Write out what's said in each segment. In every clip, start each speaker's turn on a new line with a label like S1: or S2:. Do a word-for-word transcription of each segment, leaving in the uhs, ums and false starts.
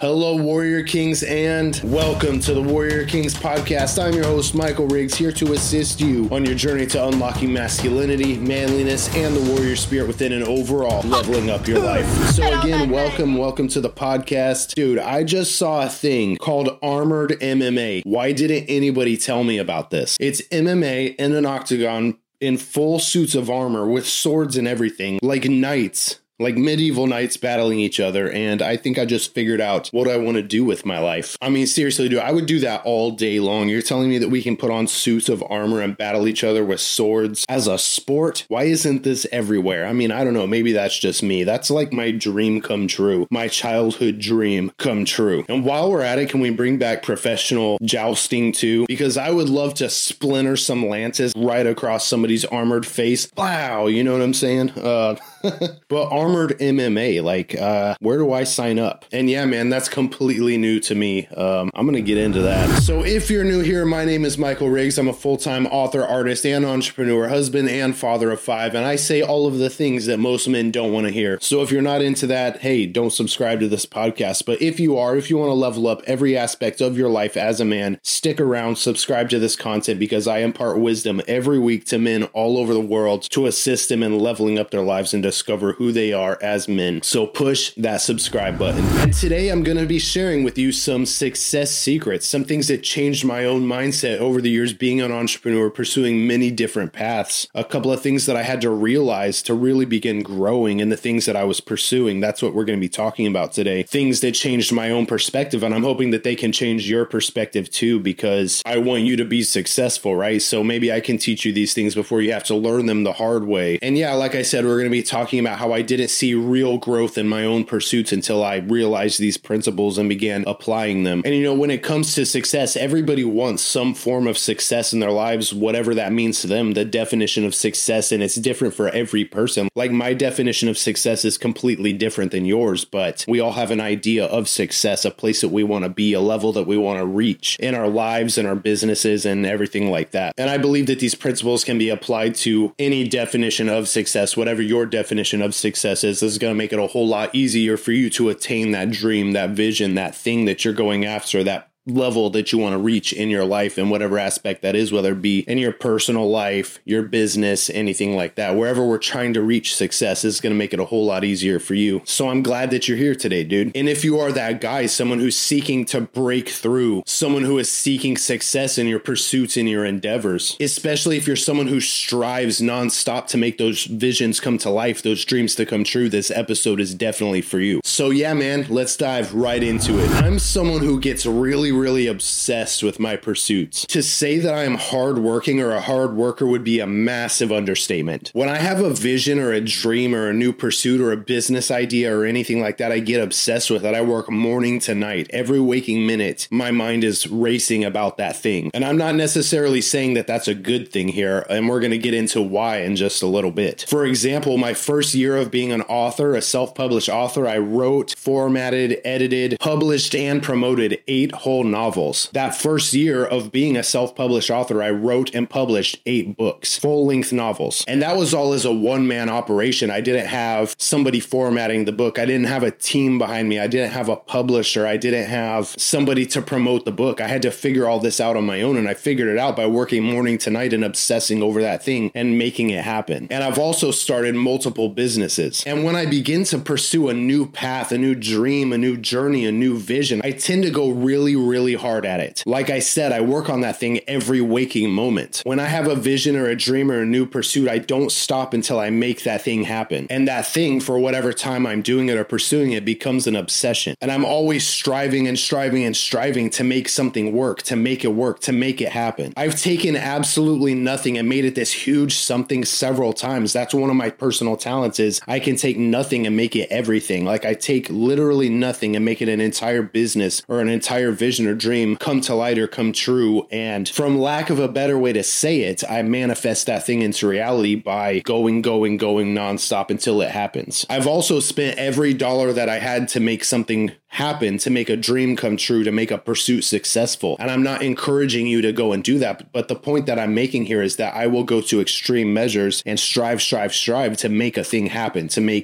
S1: Hello, Warrior Kings, and welcome to the Warrior Kings podcast. I'm your host, Michael Riggs, here to assist you on your journey to unlocking masculinity, manliness, and the warrior spirit within and overall leveling up your life. So again, welcome, welcome to the podcast. Dude, I just saw a thing called Armored M M A. Why didn't anybody tell me about this? It's M M A in an octagon in full suits of armor with swords and everything, like knights. Like medieval knights battling each other, and I think I just figured out what I want to do with my life. I mean, seriously, dude, I would do that all day long. You're telling me that we can put on suits of armor and battle each other with swords as a sport? Why isn't this everywhere? I mean, I don't know. Maybe that's just me. That's like my dream come true. My childhood dream come true. And while we're at it, can we bring back professional jousting too? Because I would love to splinter some lances right across somebody's armored face. Wow, you know what I'm saying? Uh, but Armored M M A, like, uh, where do I sign up? And yeah, man, that's completely new to me. Um, I'm going to get into that. So if you're new here, my name is Michael Riggs. I'm a full-time author, artist, and entrepreneur, husband, and father of five. And I say all of the things that most men don't want to hear. So if you're not into that, hey, don't subscribe to this podcast. But if you are, if you want to level up every aspect of your life as a man, stick around, subscribe to this content, because I impart wisdom every week to men all over the world to assist them in leveling up their lives and discover who they are as men. So push that subscribe button. And today I'm going to be sharing with you some success secrets, some things that changed my own mindset over the years being an entrepreneur, pursuing many different paths. A couple of things that I had to realize to really begin growing in the things that I was pursuing. That's what we're going to be talking about today. Things that changed my own perspective, and I'm hoping that they can change your perspective too, because I want you to be successful, right? So maybe I can teach you these things before you have to learn them the hard way. And yeah, like I said, we're going to be talking about how I didn't see real growth in my own pursuits until I realized these principles and began applying them. And you know, when it comes to success, everybody wants some form of success in their lives, whatever that means to them, the definition of success, and it's different for every person. Like, my definition of success is completely different than yours, but we all have an idea of success, a place that we want to be, a level that we want to reach in our lives and our businesses and everything like that. And I believe that these principles can be applied to any definition of success, whatever your definition of success is. This is going to make it a whole lot easier for you to attain that dream, that vision, that thing that you're going after, that level that you want to reach in your life, in whatever aspect that is, whether it be in your personal life, your business, anything like that. Wherever we're trying to reach success is going to make it a whole lot easier for you. So I'm glad that you're here today, dude. And if you are that guy, someone who's seeking to break through, someone who is seeking success in your pursuits, in your endeavors, especially if you're someone who strives nonstop to make those visions come to life, those dreams to come true, this episode is definitely for you. So yeah, man, let's dive right into it. I'm someone who gets really really obsessed with my pursuits. To say that I am hardworking or a hard worker would be a massive understatement. When I have a vision or a dream or a new pursuit or a business idea or anything like that, I get obsessed with it. I work morning to night. Every waking minute, my mind is racing about that thing. And I'm not necessarily saying that that's a good thing here, and we're going to get into why in just a little bit. For example, my first year of being an author, a self-published author, I wrote, formatted, edited, published, and promoted eight whole novels. That first year of being a self-published author, I wrote and published eight books, full-length novels. And that was all as a one-man operation. I didn't have somebody formatting the book. I didn't have a team behind me. I didn't have a publisher. I didn't have somebody to promote the book. I had to figure all this out on my own, and I figured it out by working morning to night and obsessing over that thing and making it happen. And I've also started multiple businesses. And when I begin to pursue a new path, a new dream, a new journey, a new vision, I tend to go really, really really hard at it. Like I said, I work on that thing every waking moment. When I have a vision or a dream or a new pursuit, I don't stop until I make that thing happen. And that thing, for whatever time I'm doing it or pursuing it, becomes an obsession. And I'm always striving and striving and striving to make something work, to make it work, to make it happen. I've taken absolutely nothing and made it this huge something several times. That's one of my personal talents, is I can take nothing and make it everything. Like, I take literally nothing and make it an entire business or an entire vision or dream come to light or come true. And from lack of a better way to say it, I manifest that thing into reality by going, going, going nonstop until it happens. I've also spent every dollar that I had to make something happen, to make a dream come true, to make a pursuit successful. And I'm not encouraging you to go and do that. But the point that I'm making here is that I will go to extreme measures and strive, strive, strive to make a thing happen, to make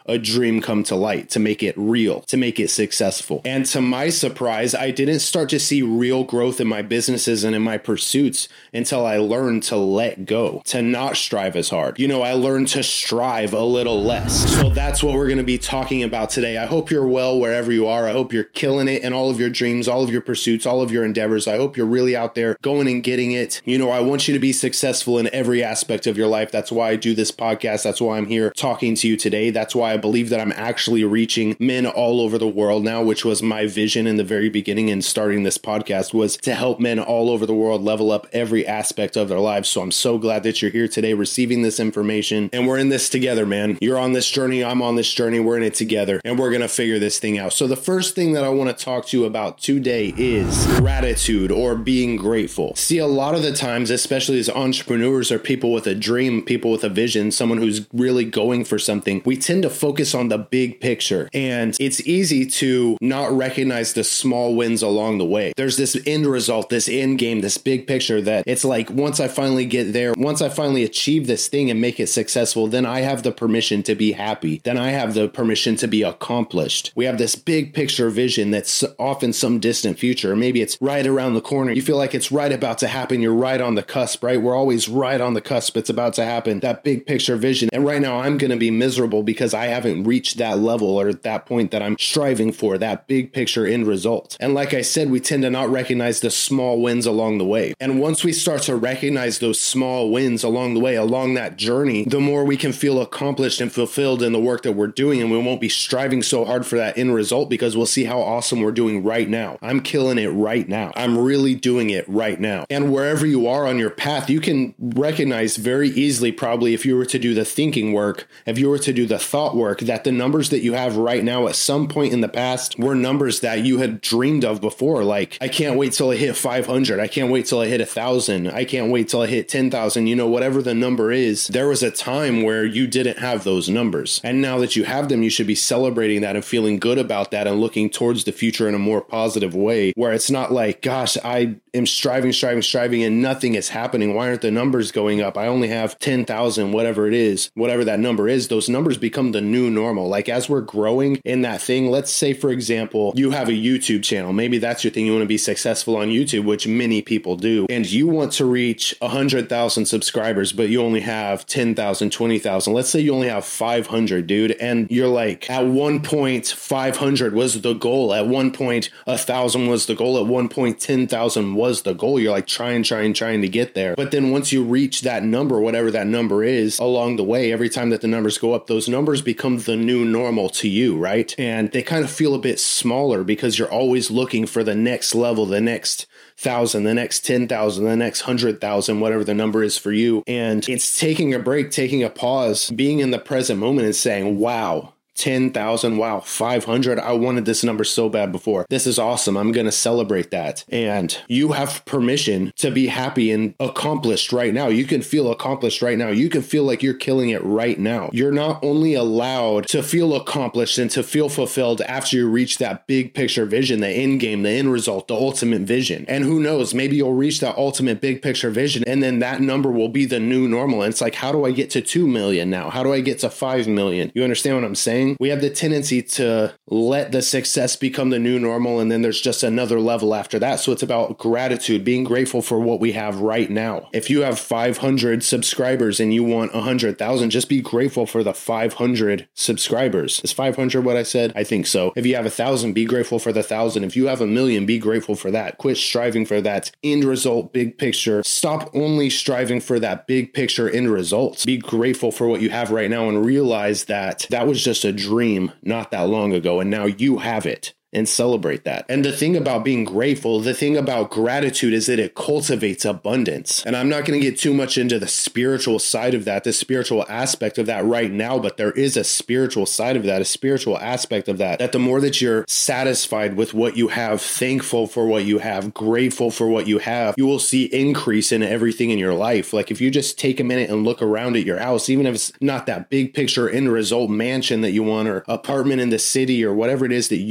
S1: a dream come to light, to make it real, to make it successful. And to my surprise, I didn't start to see real growth in my businesses and in my pursuits until I learned to let go, to not strive as hard. You know, I learned to strive a little less. So that's what we're going to be talking about today. I hope you're well wherever you are. I hope you're killing it in all of your dreams, all of your pursuits, all of your endeavors. I hope you're really out there going and getting it. You know, I want you to be successful in every aspect of your life. That's why I do this podcast. That's why I'm here talking to you today. That's why I believe that I'm actually reaching men all over the world now, which was my vision in the very beginning in starting this podcast, was to help men all over the world level up every aspect of their lives. So I'm so glad that you're here today receiving this information, and we're in this together, man. You're on this journey. I'm on this journey. We're in it together, and we're going to figure this thing out. So the first thing that I want to talk to you about today is gratitude, or being grateful. See, a lot of the times, especially as entrepreneurs or people with a dream, people with a vision, someone who's really going for something, we tend to focus on the big picture, and it's easy to not recognize the small wins along the way. There's this end result, this end game, this big picture that it's like, once I finally get there, once I finally achieve this thing and make it successful, then I have the permission to be happy. Then I have the permission to be accomplished. We have this big picture vision that's often some distant future. Maybe it's right around the corner. You feel like it's right about to happen. You're right on the cusp, right? We're always right on the cusp. It's about to happen. That big picture vision. And right now I'm going to be miserable because I haven't reached that level or that point that I'm striving for, that big picture end result. And like I said, we tend to not recognize the small wins along the way. And once we start to recognize those small wins along the way, along that journey, the more we can feel accomplished and fulfilled in the work that we're doing, and we won't be striving so hard for that end result because we'll see how awesome we're doing right now. I'm killing it right now. I'm really doing it right now. And wherever you are on your path, you can recognize very easily, probably if you were to do the thinking work, if you were to do the thought work, that the numbers that you have right now at some point in the past were numbers that you had dreamed of before. Like, I can't wait till I hit five hundred. I can't wait till I hit a thousand. I can't wait till I hit ten thousand. You know, whatever the number is, there was a time where you didn't have those numbers. And now that you have them, you should be celebrating that and feeling good about that and looking towards the future in a more positive way, where it's not like, gosh, I am striving, striving, striving, and nothing is happening. Why aren't the numbers going up? I only have ten thousand, whatever it is, whatever that number is. Those numbers become the new normal. Like, as we're growing in that thing, let's say, for example, you have a YouTube channel. Maybe that's your thing. You want to be successful on YouTube, which many people do. And you want to reach one hundred thousand subscribers, but you only have ten thousand, twenty thousand. Let's say you only have five hundred, dude. And you're like, at one point, five hundred was the goal. At one point, one thousand was the goal. At one point, ten thousand was the goal. You're like trying, trying, trying to get there. But then once you reach that number, whatever that number is, along the way, every time that the numbers go up, those numbers become the new normal to you, right? And they kind of feel a bit smaller because you're always looking for the next level, the next thousand, the next ten thousand, the next hundred thousand, whatever the number is for you. And it's taking a break, taking a pause, being in the present moment and saying, wow, ten thousand, wow, five hundred. I wanted this number so bad before. This is awesome. I'm going to celebrate that. And you have permission to be happy and accomplished right now. You can feel accomplished right now. You can feel like you're killing it right now. You're not only allowed to feel accomplished and to feel fulfilled after you reach that big picture vision, the end game, the end result, the ultimate vision. And who knows, maybe you'll reach that ultimate big picture vision, and then that number will be the new normal. And it's like, how do I get to two million now? How do I get to five million? You understand what I'm saying? We have the tendency to let the success become the new normal, and then there's just another level after that. So it's about gratitude, being grateful for what we have right now. If you have five hundred subscribers and you want one hundred thousand, just be grateful for the five hundred subscribers. Is five hundred what I said? I think so. If you have a thousand, be grateful for the thousand. If you have a million, be grateful for that. Quit striving for that end result, big picture. Stop only striving for that big picture end result. Be grateful for what you have right now and realize that that was just a dream not that long ago, and now you have it. And celebrate that. And the thing about being grateful, the thing about gratitude is that it cultivates abundance. And I'm not going to get too much into the spiritual side of that, the spiritual aspect of that right now, but there is a spiritual side of that, a spiritual aspect of that, that the more that you're satisfied with what you have, thankful for what you have, grateful for what you have, you will see increase in everything in your life. Like if you just take a minute and look around at your house, even if it's not that big picture end result mansion that you want, or apartment in the city, or whatever it is that you want,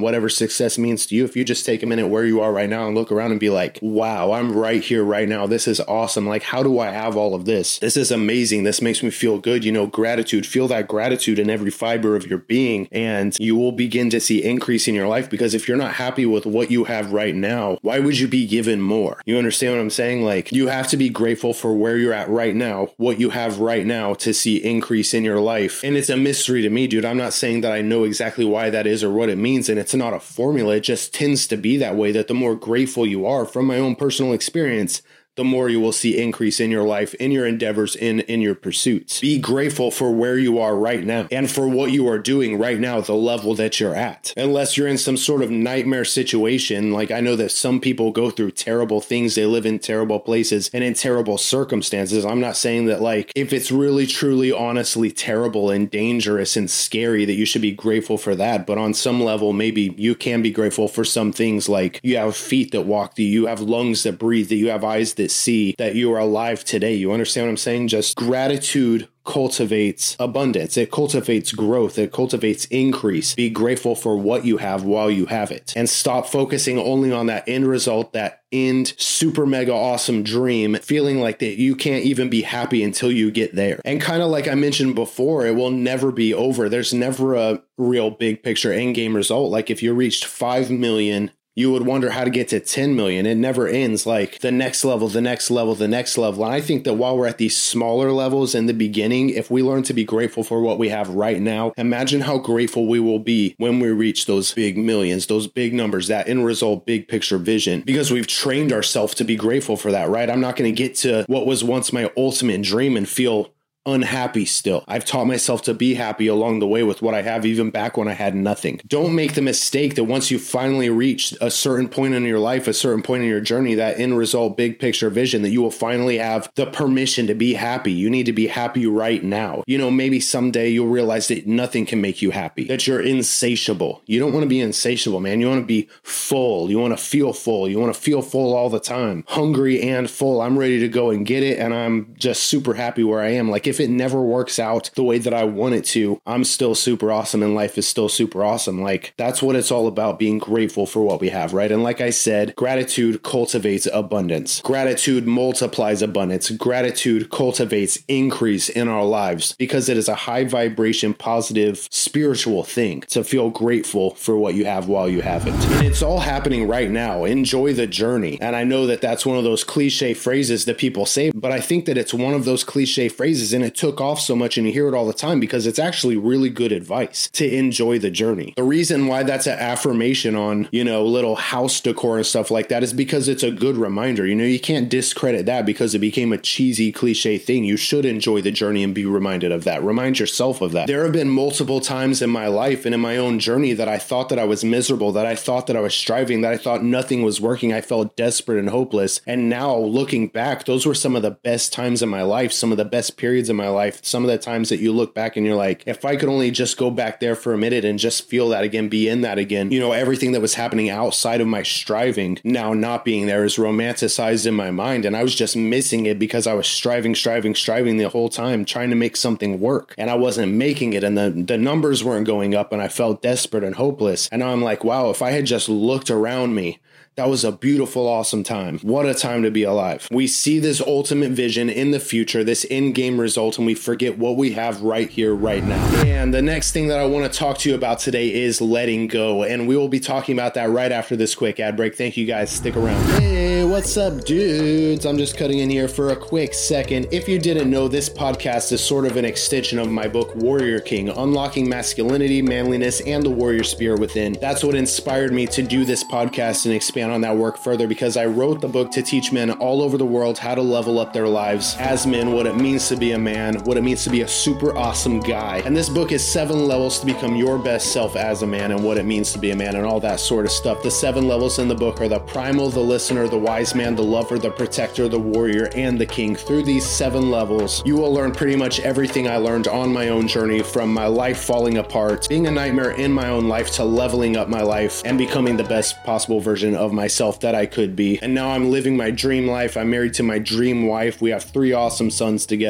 S1: whatever success means to you, if you just take a minute where you are right now and look around and be like, wow, I'm right here right now. This is awesome. Like, how do I have all of this? This is amazing. This makes me feel good. You know, gratitude, feel that gratitude in every fiber of your being, and you will begin to see increase in your life. Because if you're not happy with what you have right now, why would you be given more? You understand what I'm saying? Like, you have to be grateful for where you're at right now, what you have right now, to see increase in your life. And it's a mystery to me, dude. I'm not saying that I know exactly why that is or what it means, and it's not a formula. It just tends to be that way, that the more grateful you are, from my own personal experience, the more you will see increase in your life, in your endeavors, in, in your pursuits. Be grateful for where you are right now and for what you are doing right now, the level that you're at. Unless you're in some sort of nightmare situation, like I know that some people go through terrible things, they live in terrible places and in terrible circumstances. I'm not saying that, like, if it's really, truly, honestly terrible and dangerous and scary, that you should be grateful for that. But on some level, maybe you can be grateful for some things, like you have feet that walk, that you have lungs that breathe, that you have eyes that see, that you are alive today. You understand what I'm saying? Just gratitude cultivates abundance. It cultivates growth. It cultivates increase. Be grateful for what you have while you have it, and stop focusing only on that end result, that end super mega awesome dream, feeling like that you can't even be happy until you get there. And kind of like I mentioned before, it will never be over. There's never a real big picture end game result. Like if you reached five million, you would wonder how to get to ten million. It never ends. Like the next level, the next level, the next level. And I think that while we're at these smaller levels in the beginning, if we learn to be grateful for what we have right now, imagine how grateful we will be when we reach those big millions, those big numbers, that end result, big picture vision, because we've trained ourselves to be grateful for that, right? I'm not going to get to what was once my ultimate dream and feel unhappy still. I've taught myself to be happy along the way with what I have, even back when I had nothing. Don't make the mistake that once you finally reach a certain point in your life, a certain point in your journey, that end result, big picture vision, that you will finally have the permission to be happy. You need to be happy right now. You know, maybe someday you'll realize that nothing can make you happy, that you're insatiable. You don't want to be insatiable, man. You want to be full. You want to feel full. You want to feel full all the time, hungry and full. I'm ready to go and get it, and I'm just super happy where I am. Like, if it never works out the way that I want it to, I'm still super awesome and life is still super awesome. Like, that's what it's all about, being grateful for what we have, right? And like I said, gratitude cultivates abundance. Gratitude multiplies abundance. Gratitude cultivates increase in our lives, because it is a high vibration, positive, spiritual thing to feel grateful for what you have while you have it. And it's all happening right now. Enjoy the journey. And I know that that's one of those cliche phrases that people say, but I think that it's one of those cliche phrases, and it took off so much and you hear it all the time because it's actually really good advice to enjoy the journey. The reason why that's an affirmation on, you know, little house decor and stuff like that is because it's a good reminder. You know, you can't discredit that because it became a cheesy cliche thing. You should enjoy the journey and be reminded of that. Remind yourself of that. There have been multiple times in my life and in my own journey that I thought that I was miserable, that I thought that I was striving, that I thought nothing was working. I felt desperate and hopeless. And now looking back, those were some of the best times in my life, some of the best periods in my life, some of the times that you look back and you're like, if I could only just go back there for a minute and just feel that again, be in that again, you know, everything that was happening outside of my striving now not being there is romanticized in my mind. And I was just missing it because I was striving, striving, striving the whole time, trying to make something work. And I wasn't making it, and the, the numbers weren't going up, and I felt desperate and hopeless. And now I'm like, wow, if I had just looked around me, that was a beautiful, awesome time. What a time to be alive. We see this ultimate vision in the future, this in-game result, and we forget what we have right here, right now. And the next thing that I want to talk to you about today is letting go. And we will be talking about that right after this quick ad break. Thank you guys. Stick around. Hey, what's up, dudes? I'm just cutting in here for a quick second. If you didn't know, this podcast is sort of an extension of my book, Warrior King, Unlocking Masculinity, Manliness, and the Warrior Spirit Within. That's what inspired me to do this podcast and expand on that work further, because I wrote the book to teach men all over the world how to level up their lives as men, what it means to be a man, what it means to be a super awesome guy. And this book is seven levels to become your best self as a man, and what it means to be a man, and all that sort of stuff. The seven levels in the book are the primal, the listener, the wise man, the lover, the protector, the warrior, and the king. Through these seven levels, you will learn pretty much everything I learned on my own journey, from my life falling apart, being a nightmare in my own life, to leveling up my life and becoming the best possible version of myself that I could be. And now I'm living my dream life. I'm married to my dream wife. We have three awesome sons together. Life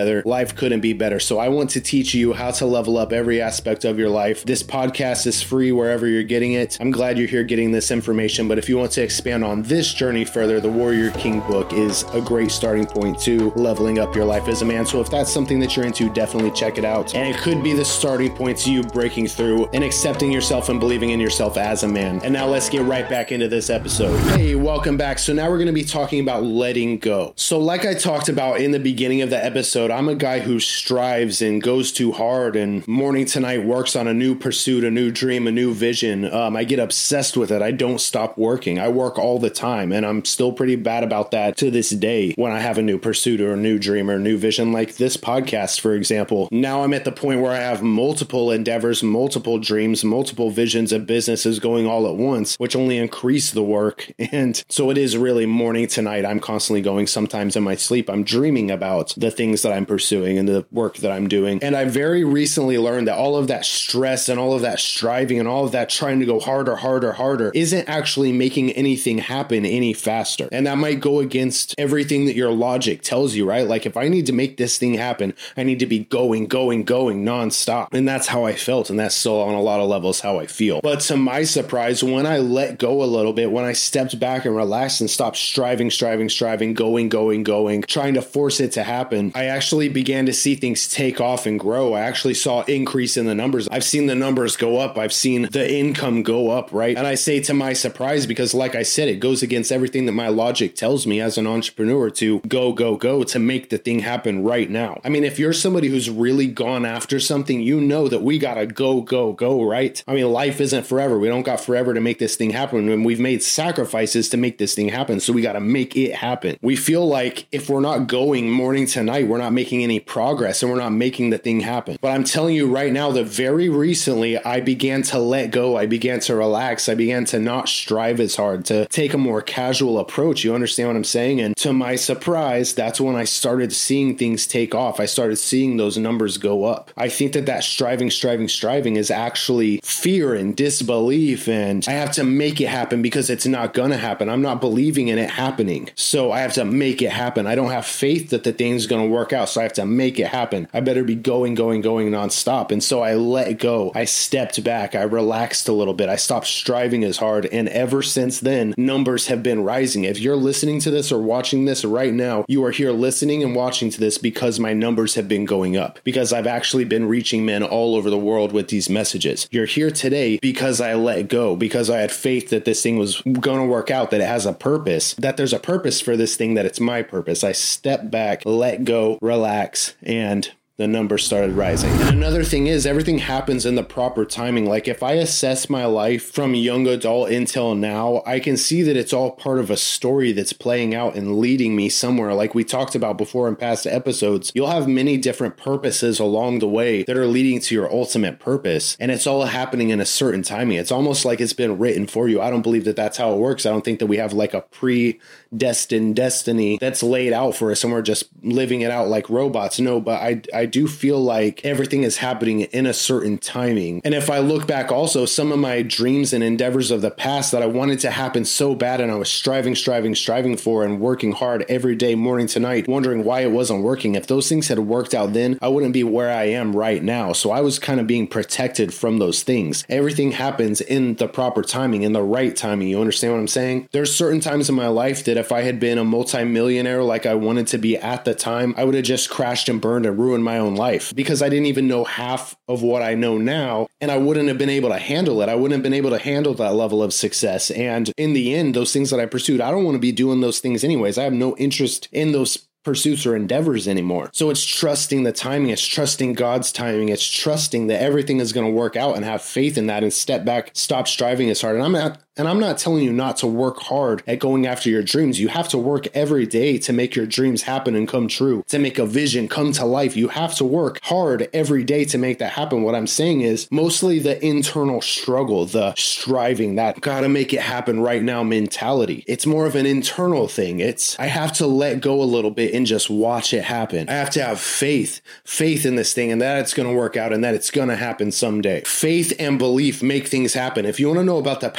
S1: life couldn't be better. So I want to teach you how to level up every aspect of your life. This podcast is free wherever you're getting it. I'm glad you're here getting this information, but if you want to expand on this journey further, the Warrior King book is a great starting point to leveling up your life as a man. So if that's something that you're into, definitely check it out. And it could be the starting point to you breaking through and accepting yourself and believing in yourself as a man. And now let's get right back into this episode. Hey, welcome back. So now we're going to be talking about letting go. So like I talked about in the beginning of the episode, I'm a guy who strives and goes too hard and morning to night works on a new pursuit, a new dream, a new vision. Um, I get obsessed with it. I don't stop working. I work all the time, and I'm still pretty bad about that to this day when I have a new pursuit or a new dream or a new vision, like this podcast, for example. Now I'm at the point where I have multiple endeavors, multiple dreams, multiple visions of businesses going all at once, which only increase the work. And so it is really morning to night. I'm constantly going. Sometimes in my sleep, I'm dreaming about the things that I'm pursuing and the work that I'm doing. And I very recently learned that all of that stress and all of that striving and all of that trying to go harder, harder, harder isn't actually making anything happen any faster. And that might go against everything that your logic tells you, right? Like if I need to make this thing happen, I need to be going, going, going nonstop. And that's how I felt. And that's still on a lot of levels how I feel. But to my surprise, when I let go a little bit, when I stepped back and relaxed and stopped striving, striving, striving, going, going, going, trying to force it to happen, I actually began to see things take off and grow. I actually saw increase in the numbers. I've seen the numbers go up. I've seen the income go up, right? And I say to my surprise, because like I said, it goes against everything that my logic tells me as an entrepreneur to go, go, go, to make the thing happen right now. I mean, if you're somebody who's really gone after something, you know that we gotta go, go, go, right? I mean, life isn't forever. We don't got forever to make this thing happen. And we've made sacrifices to make this thing happen. So we gotta make it happen. We feel like if we're not going morning to night, we're not making any progress and we're not making the thing happen. But I'm telling you right now that very recently I began to let go. I began to relax. I began to not strive as hard, to take a more casual approach. You understand what I'm saying? And to my surprise, that's when I started seeing things take off. I started seeing those numbers go up. I think that that striving, striving, striving is actually fear and disbelief. And I have to make it happen because it's not going to happen. I'm not believing in it happening. So I have to make it happen. I don't have faith that the thing's going to work out. So I have to make it happen. I better be going, going, going nonstop. And so I let go. I stepped back. I relaxed a little bit. I stopped striving as hard. And ever since then, numbers have been rising. If you're listening to this or watching this right now, you are here listening and watching to this because my numbers have been going up, because I've actually been reaching men all over the world with these messages. You're here today because I let go, because I had faith that this thing was going to work out, that it has a purpose, that there's a purpose for this thing, that it's my purpose. I stepped back, let go, relax, and the numbers started rising. And another thing is, everything happens in the proper timing. Like if I assess my life from young adult until now, I can see that it's all part of a story that's playing out and leading me somewhere. Like we talked about before in past episodes, you'll have many different purposes along the way that are leading to your ultimate purpose. And it's all happening in a certain timing. It's almost like it's been written for you. I don't believe that that's how it works. I don't think that we have like a predestined destiny that's laid out for us and we're just living it out like robots. No, but I, I do feel like everything is happening in a certain timing. And if I look back also, some of my dreams and endeavors of the past that I wanted to happen so bad and I was striving, striving, striving for and working hard every day, morning to night, wondering why it wasn't working. If those things had worked out then, I wouldn't be where I am right now. So I was kind of being protected from those things. Everything happens in the proper timing, in the right timing. You understand what I'm saying? There's certain times in my life that if I had been a multimillionaire like I wanted to be at the time, I would have just crashed and burned and ruined my own life because I didn't even know half of what I know now, and I wouldn't have been able to handle it. I wouldn't have been able to handle that level of success. And in the end, those things that I pursued, I don't want to be doing those things anyways. I have no interest in those pursuits or endeavors anymore. So it's trusting the timing. It's trusting God's timing. It's trusting that everything is going to work out and have faith in that and step back, stop striving as hard. And I'm not, and I'm not telling you not to work hard at going after your dreams. You have to work every day to make your dreams happen and come true, to make a vision come to life. You have to work hard every day to make that happen. What I'm saying is mostly the internal struggle, the striving, that gotta make it happen right now mentality. It's more of an internal thing. It's, I have to let go a little bit and just watch it happen. I have to have faith, faith in this thing and that it's going to work out and that it's going to happen someday. Faith and belief make things happen. If you want to know about the power of belief,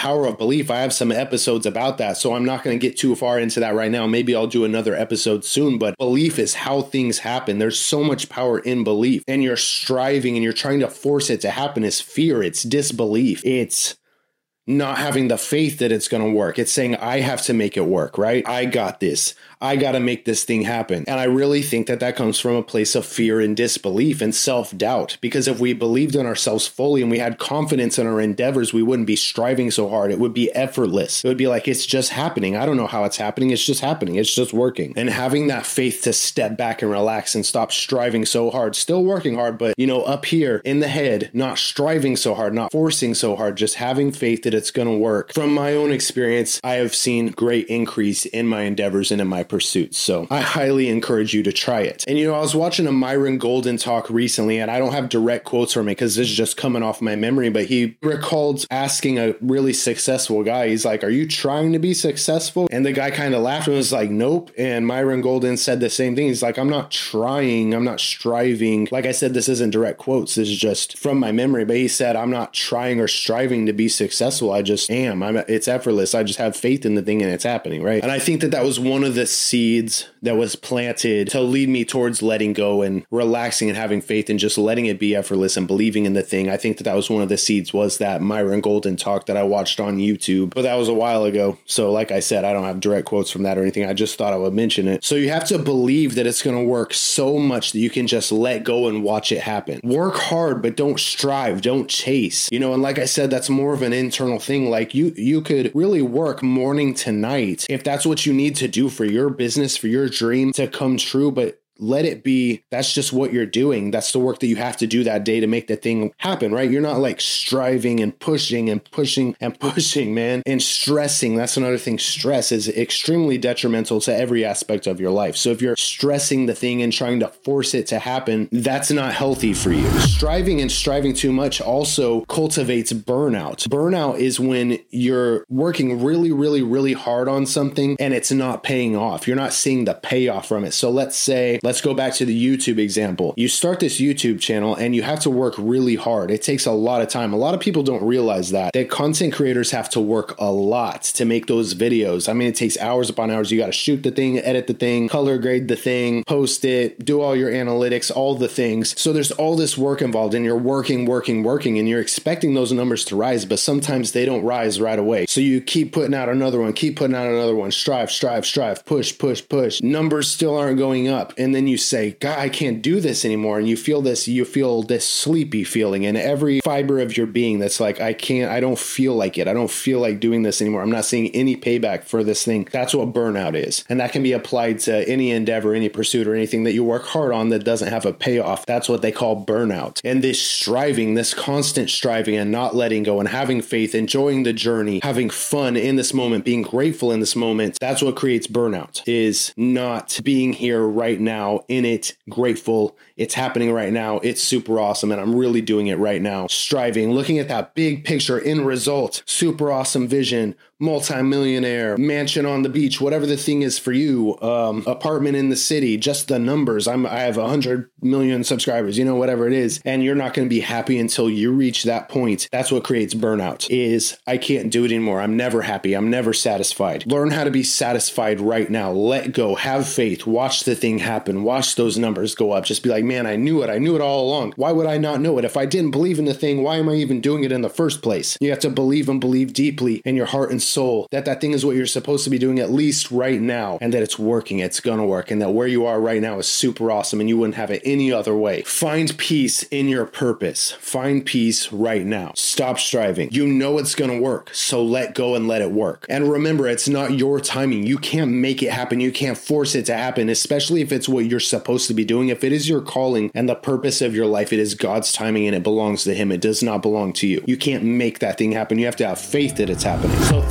S1: belief. I have some episodes about that, so I'm not going to get too far into that right now. Maybe I'll do another episode soon, but belief is how things happen. There's so much power in belief, and you're striving and you're trying to force it to happen is fear. It's disbelief. It's not having the faith that it's going to work. It's saying, I have to make it work, right? I got this. I got to make this thing happen. And I really think that that comes from a place of fear and disbelief and self-doubt. Because if we believed in ourselves fully and we had confidence in our endeavors, we wouldn't be striving so hard. It would be effortless. It would be like, it's just happening. I don't know how it's happening. It's just happening. It's just working. And having that faith to step back and relax and stop striving so hard, still working hard, but, you know, up here in the head, not striving so hard, not forcing so hard, just having faith that it's going to work. From my own experience, I have seen great increase in my endeavors and in my pursuits. So I highly encourage you to try it. And, you know, I was watching a Myron Golden talk recently, and I don't have direct quotes from it because this is just coming off my memory, but he recalled asking a really successful guy, he's like, are you trying to be successful? And the guy kind of laughed and was like, nope. And Myron Golden said the same thing. He's like, I'm not trying. I'm not striving. Like I said, this isn't direct quotes. This is just from my memory, but he said, I'm not trying or striving to be successful. I just am. I'm, it's effortless. I just have faith in the thing and it's happening, right? And I think that that was one of the seeds that was planted to lead me towards letting go and relaxing and having faith and just letting it be effortless and believing in the thing. I think that that was one of the seeds, was that Myron Golden talk that I watched on YouTube, but that was a while ago. So like I said, I don't have direct quotes from that or anything. I just thought I would mention it. So you have to believe that it's going to work so much that you can just let go and watch it happen. Work hard, but don't strive, don't chase, you know, and like I said, that's more of an internal thing. Like you, you could really work morning to night if that's what you need to do for your business, for your dream to come true, but let it be, that's just what you're doing. That's the work that you have to do that day to make that thing happen, right? You're not like striving and pushing and pushing and pushing, man, and stressing. That's another thing. Stress is extremely detrimental to every aspect of your life. So if you're stressing the thing and trying to force it to happen, that's not healthy for you. Striving and striving too much also cultivates burnout. Burnout is when you're working really, really, really hard on something and it's not paying off. You're not seeing the payoff from it. So let's say, let's go back to the YouTube example. You start this YouTube channel and you have to work really hard. It takes a lot of time. A lot of people don't realize that, that content creators have to work a lot to make those videos. I mean, it takes hours upon hours. You got to shoot the thing, edit the thing, color grade the thing, post it, do all your analytics, all the things. So there's all this work involved and you're working, working, working, and you're expecting those numbers to rise, but sometimes they don't rise right away. So you keep putting out another one, keep putting out another one, strive, strive, strive, push, push, push. Numbers still aren't going up. And then you say, God, I can't do this anymore. And you feel this, you feel this sleepy feeling in every fiber of your being that's like, I can't, I don't feel like it. I don't feel like doing this anymore. I'm not seeing any payback for this thing. That's what burnout is. And that can be applied to any endeavor, any pursuit, or anything that you work hard on that doesn't have a payoff. That's what they call burnout. And this striving, this constant striving and not letting go and having faith, enjoying the journey, having fun in this moment, being grateful in this moment, that's what creates burnout, is not being here right now in it, grateful, it's happening right now, it's super awesome, and I'm really doing it right now. Striving, looking at that big picture, end result, super awesome vision, multi-millionaire, mansion on the beach, whatever the thing is for you, um, apartment in the city, just the numbers. I'm, I have one hundred million subscribers, you know, whatever it is, and you're not going to be happy until you reach that point. That's what creates burnout, is I can't do it anymore. I'm never happy. I'm never satisfied. Learn how to be satisfied right now. Let go. Have faith. Watch the thing happen. Watch those numbers go up. Just be like, man, I knew it. I knew it all along. Why would I not know it? If I didn't believe in the thing, why am I even doing it in the first place? You have to believe and believe deeply in your heart and soul that that thing is what you're supposed to be doing at least right now, and that it's working, it's gonna work, and that where you are right now is super awesome and you wouldn't have it any other way. Find peace in your purpose. Find peace right now. Stop striving. You know it's gonna work, so let go and let it work. And remember, it's not your timing. You can't make it happen. You can't force it to happen, especially if it's what you're supposed to be doing. If it is your calling and the purpose of your life, it is God's timing and it belongs to Him. It does not belong to you. You can't make that thing happen. You have to have faith that it's happening. So thank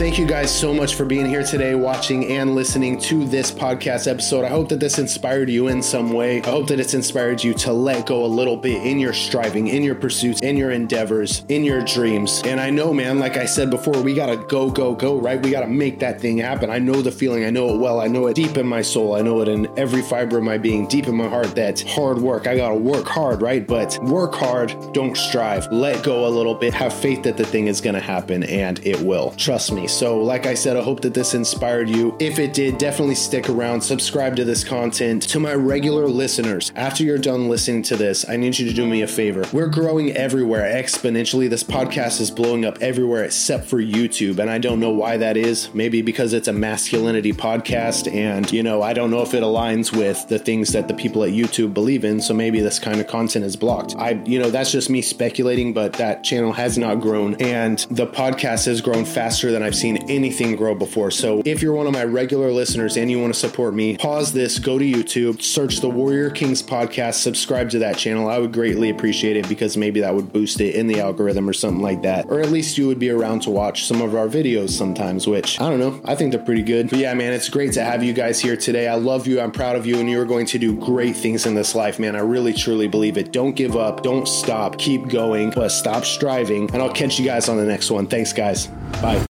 S1: thank you guys so much for being here today, watching and listening to this podcast episode. I hope that this inspired you in some way. I hope that it's inspired you to let go a little bit in your striving, in your pursuits, in your endeavors, in your dreams. And I know, man, like I said before, we gotta go, go, go, right? We gotta make that thing happen. I know the feeling. I know it well. I know it deep in my soul. I know it in every fiber of my being, deep in my heart, that hard work. I gotta work hard, right? But work hard, don't strive. Let go a little bit. Have faith that the thing is gonna happen, and it will. Trust me. So like I said, I hope that this inspired you. If it did, definitely stick around, subscribe to this content. To my regular listeners, after you're done listening to this, I need you to do me a favor. We're growing everywhere exponentially. This podcast is blowing up everywhere except for YouTube, and I don't know why that is. Maybe because it's a masculinity podcast, and you know, I don't know if it aligns with the things that the people at YouTube believe in, so maybe this kind of content is blocked. I, you know, that's just me speculating, but that channel has not grown, and the podcast has grown faster than I've seen anything grow before. So if you're one of my regular listeners and you want to support me, pause this, go to YouTube, search the Warrior Kings podcast, subscribe to that channel. I would greatly appreciate it, because maybe that would boost it in the algorithm or something like that. Or at least you would be around to watch some of our videos sometimes, which I don't know, I think they're pretty good. But yeah, man, it's great to have you guys here today. I love you. I'm proud of you, and you're going to do great things in this life, man. I really, truly believe it. Don't give up. Don't stop. Keep going, but stop striving. And I'll catch you guys on the next one. Thanks, guys. Bye.